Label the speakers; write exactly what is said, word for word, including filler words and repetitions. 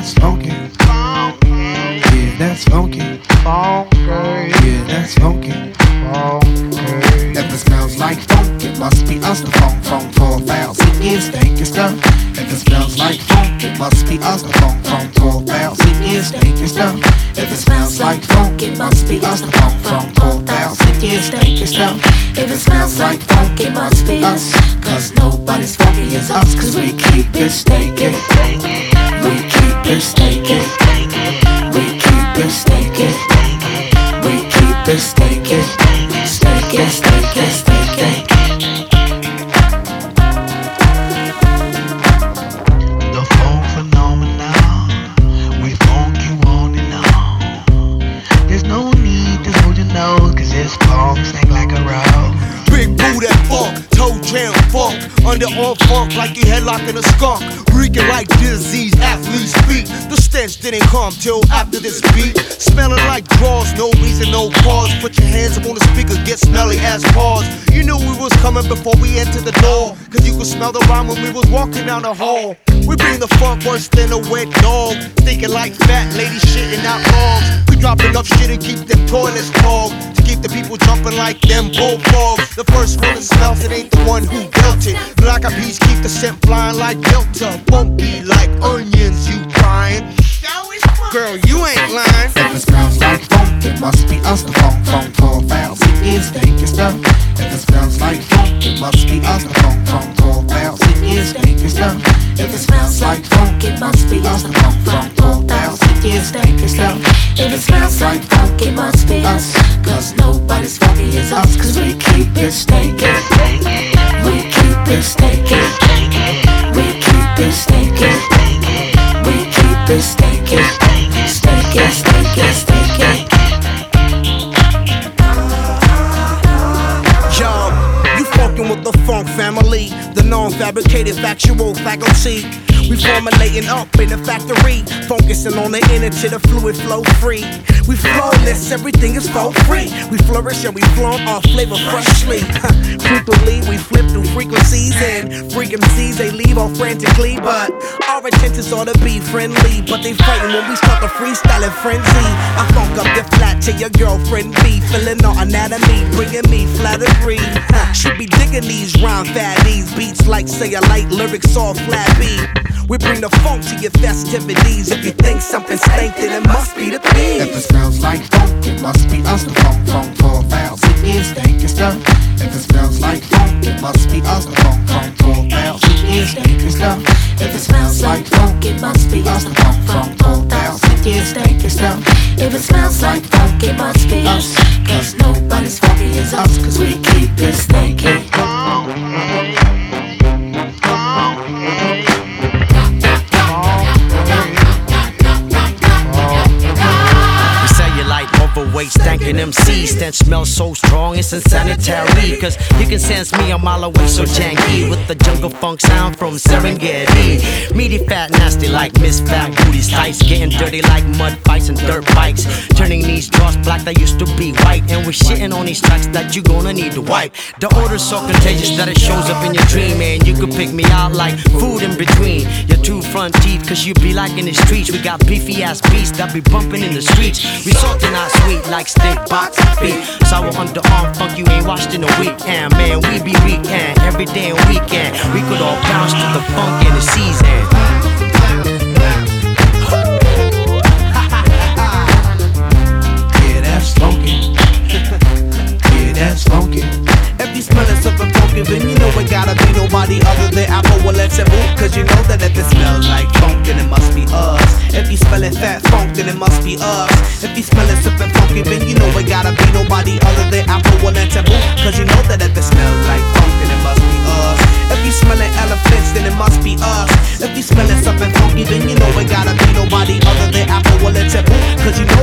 Speaker 1: that's funky. Yeah, that's funky. Yeah, that's funky. If it smells like funk, it must be us. The funk, funk, four thousand years, stinky stuff. If it smells like funk, it must be us. The funk, funk, four thousand years, stinky stuff. If it smells like funk, it must be us. The funk, funk, four thousand years, stinky stuff. If it smells like funk, it must be us. Cause nobody's funky as us. Cause we keep it stinky. We keep it stinky. We keep it stinky. We keep it stinky. Stinky, stinky, stinky.
Speaker 2: The funk phenomenon, we funk you on and on. There's no need to hold your nose, cause this funk stank like a rose.
Speaker 3: Big boo that funk, toe jam funk, underarm funk like you headlocking a skunk. Reeking like disease, athletes speak. The stench didn't come till after this beat. Smelling like draws, no reason, no cause. Put your hands up on the speaker, get smelly as paws. You knew we was coming before we entered the door, cause you could smell the rhyme when we was walking down the hall. We bring the funk worse than a wet dog, stinking like fat ladies shitting out logs. We drop enough shit and keep them toilets clogged, to keep the people jumping like them bullfrogs. The first one that smells, it ain't the one who built it. Black eyed peas keep the scent flying like Delta. Funky like onions, you crying. Girl, you ain't lying.
Speaker 1: If it smells like funk, it must be us. The funk, funk, four thousand years, stinky stuff. If it smells like funk, it must be us. The funk, funk, four thousand years, stinky stuff. If it smells like funk, it must be us. The funk, funk, four thousand years, stinky stuff. If it smells like funk, it must be us. Cause nobody's funky as us. Cause we keep it stinky. We keep it stinky. We keep it stinky. We keep it stinky. Stinky, stinky, stinky.
Speaker 3: Yo, you fucking with the funk family, the non-fabricated factual faculty. We formulating up in the factory, focusing on the inner to the fluid flow free. We flawless, everything is for free. We flourish and we flaunt our flavor freshly. Frequently we flip through frequencies and freak M Cs they leave off frantically. But our intentions ought to be friendly, but they fighting when we start the freestyling frenzy. I funk up your flat to your girlfriend B, feeling our anatomy, bringing me flattery. Should be digging these rhyme fatties, beats like say a light lyrics all flat beat. We bring the funk to your festivities. If you think something stank, then it must be the beat.
Speaker 1: If it smells like funk, it must be us. The funk, funk, four thousand years, stinky stuff. If it smells like funk, it must be us. The funk, funk, four thousand years, stinky stuff. If it smells like funk, it must be us. The funk, funk, four thousand years, stinky stuff. If it smells like funk, it must be us. Cause nobody's funky as us. Cause we keep it stinky.
Speaker 4: Overweight, stankin' M C, stench smells so strong it's insanitary. Cause you can sense me a mile away, so janky with the jungle funk sound from Serengeti. Meaty, fat, nasty like Miss Fat Booty's tights, getting dirty like mud fights and dirt bikes, turning these drawers black that used to be white. And we're shitting on these tracks that you gonna need to wipe. The odor's so contagious that it shows up in your dream, and you could pick me out like food in between your two front teeth. Cause you be like in the streets, we got beefy ass beats that be bumping in the streets. We salty, not sweet like steak box feet. Sour underarm funk you ain't washed in a weekend. Man, we be weekend, every day and weekend. We could all bounce to the funk in the season.
Speaker 1: Yeah, that's funky. Yeah, that's funky.
Speaker 3: If you smellin' something funky, then you know it gotta be nobody other than Apple Willette and Boot. Cause you know that if it smells like funk, then it must be us. If you smellin' fat funk, then it must be us. If you smellin' something funky, then you know it gotta be nobody other than Apple Willette and Boot. Cause you know that if it smells like funk, then it must be us. If you smellin' elephants, then it must be us. If you smellin' something funky, then you know it gotta be nobody other than Apple Willette and Boot. Cause you know